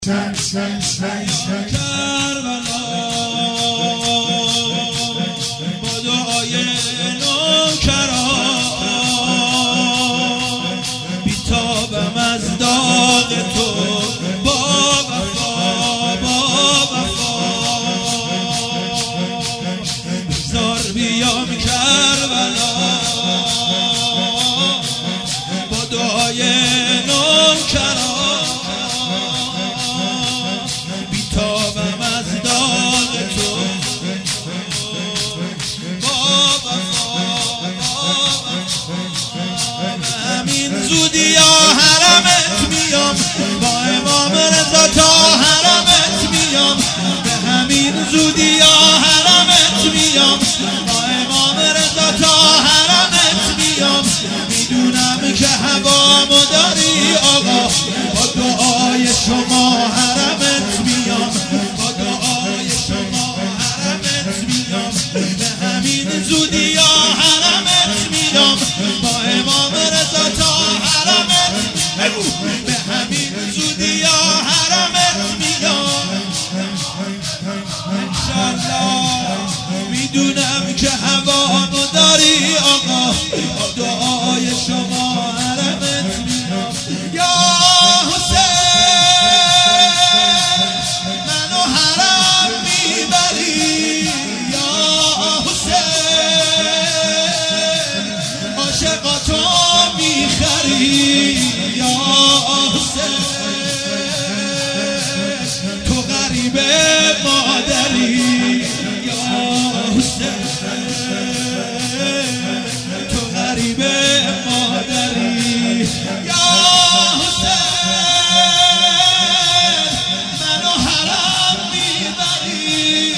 کربلا با دعای نوکران بیتابم از داغ تو با وفا بذار بیام کربلا با دعای نوکران بیتابم از داغ تو با وفا همین زودی یا حرمت میام با امام رضا تا حرمت میام به همین زودی یا حرمت میام با امام رضا تا حرمت میام میدونم که هوامو داری آقا با دعای شما حرمت میام با دعای شما حرمت میام به همین زودی یا حرمت میام با امام رضا تا حرمت به همین زودی یا حرمت میام انشالله میدونم که هوامو داری آقا با دعای شما حرمت میام یا حسین منو حرم میبری یا حسین عاشقاتو میخری یا حسین تو غریب مادری یا حسین تو غریب مادری یا حسین منو حرم میبری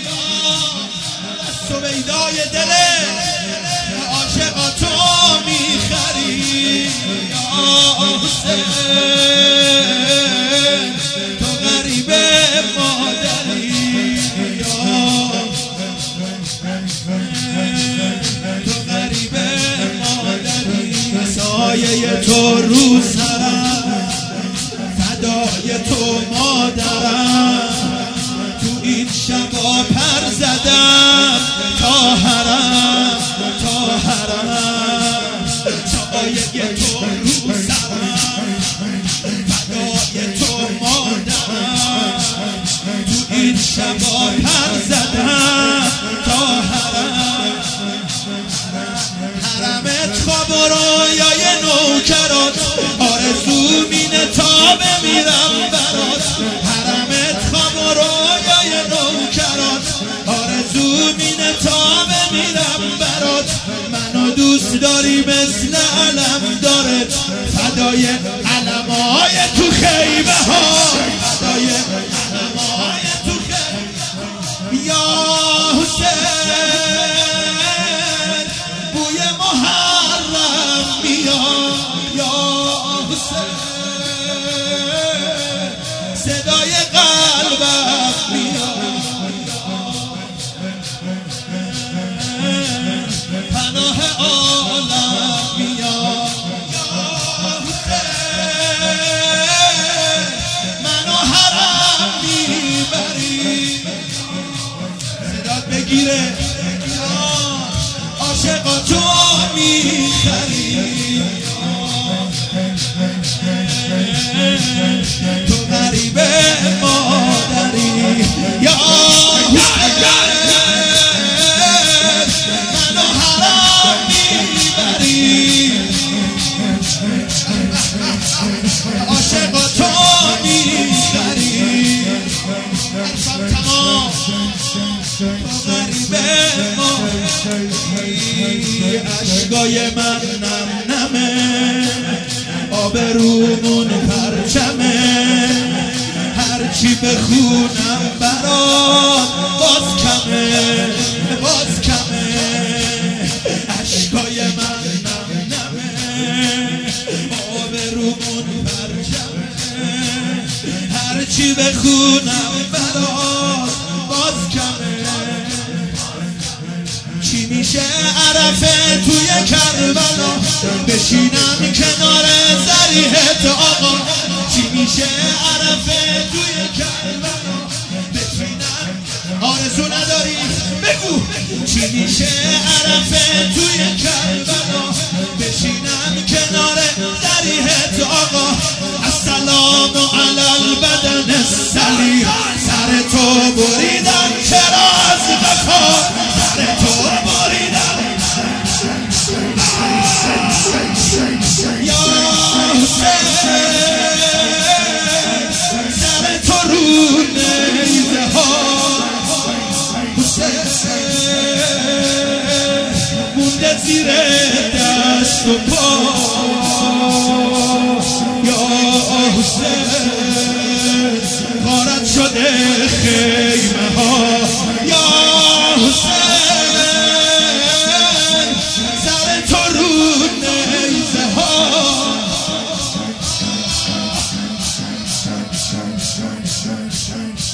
سویدای دل عاشقاتو میخری یا حسین تو غریب مادری یا تو غریب مادری سایه تو رو سرم فدای تو مادرم تو این شبا پر زدم تا حرم سایه تو رو سرم فدای تو مادرم تو این شبا پر زدم تا حرمت خواب و رویای نوکرات آرزو مینه تا بمیرم برات حرمت خواب و رویای نوکرات آرزو مینه تا بمیرم برات منو دوست داری مثل علم دارت فدای علمای تو خیمه ها فدای علمای تو خیمه یا حسین بوی محرم میاد یا حسین صدای قلبم میاد پناه عالم میاد یا حسین منو حرم میبری صدات بگیره عاشقاتو میخری تو غریب مادری یا منو حرم میبری عاشقاتو میخری تمام تو غریب مادری عشقای من نم نمه آبرومون پرچمه هرچی بخونم برات باز کمه عشقای من نم نمه آبرومون پرچمه هرچی بخونم برات باز کمه چی میشه عرفه توی کربلا بشینم کنار ذریحت آقا چی میشه عرفه توی کربلا ببینم آرزو نداری بگو چی میشه عرفه توی کربلا بشینم کنار ضریحت آقا السلام علی البدن السلیم سر تو بریدم چرا از وفا سر تو بریدم یا حسین سر تو رو نیزه ها مونده زیر دست و پا یا حسین غارت شده خیمه ها یا حسین سر تو رو نیزه ها